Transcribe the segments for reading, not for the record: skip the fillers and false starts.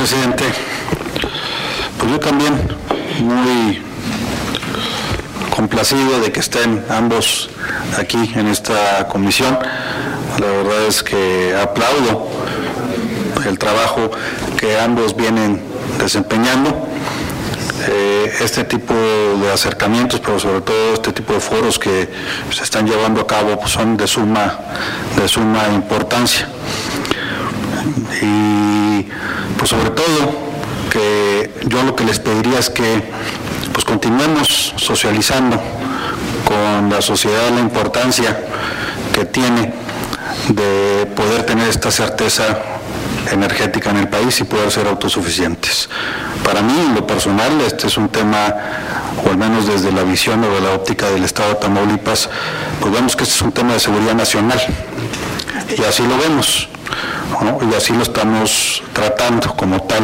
presidente. Pues yo también muy complacido de que estén ambos aquí en esta comisión. La verdad es que aplaudo el trabajo que ambos vienen desempeñando. Este tipo de acercamientos, pero sobre todo este tipo de foros que se están llevando a cabo, pues son de suma importancia. Y pues sobre todo que yo lo que les pediría es que pues continuemos socializando con la sociedad la importancia que tiene de poder tener esta certeza energética en el país y poder ser autosuficientes. Para mí, en lo personal, este es un tema, o al menos desde la visión o de la óptica del Estado de Tamaulipas, pues vemos que este es un tema de seguridad nacional, y así lo vemos, ¿no? Y así lo estamos tratando como tal.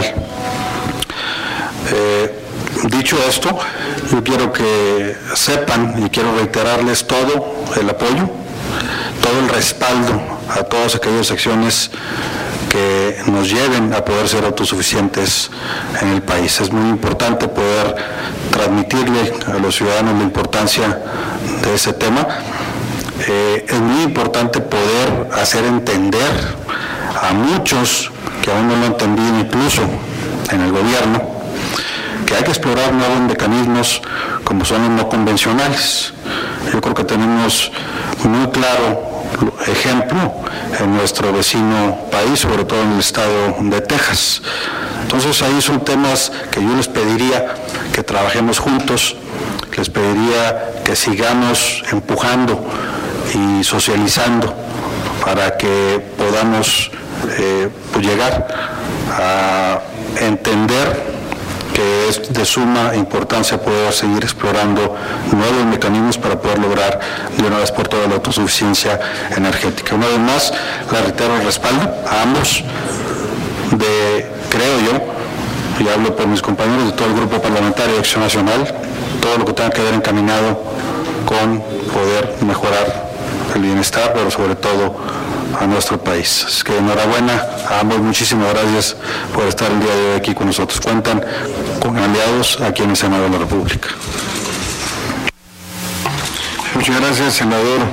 Dicho esto, yo quiero que sepan y quiero reiterarles todo el apoyo, todo el respaldo a todas aquellas acciones que nos lleven a poder ser autosuficientes en el país. Es muy importante poder transmitirle a los ciudadanos la importancia de ese tema. Es muy importante poder hacer entender a muchos que aún no lo han entendido, incluso en el gobierno, que hay que explorar nuevos mecanismos como son los no convencionales. Yo creo que tenemos muy claro ejemplo en nuestro vecino país, sobre todo en el estado de Texas. Entonces ahí son temas que yo les pediría que trabajemos juntos, les pediría que sigamos empujando y socializando para que podamos pues llegar a entender que es de suma importancia poder seguir explorando nuevos mecanismos para poder lograr de una vez por todas la autosuficiencia energética. Una vez más, le reitero el respaldo a ambos creo yo, y hablo por mis compañeros de todo el Grupo Parlamentario de Acción Nacional, todo lo que tenga que ver encaminado con poder mejorar el bienestar, pero sobre todo a nuestro país. Así que enhorabuena a ambos, muchísimas gracias por estar el día de hoy aquí con nosotros. Cuentan con aliados aquí en el Senado de la República. Muchas gracias, senador.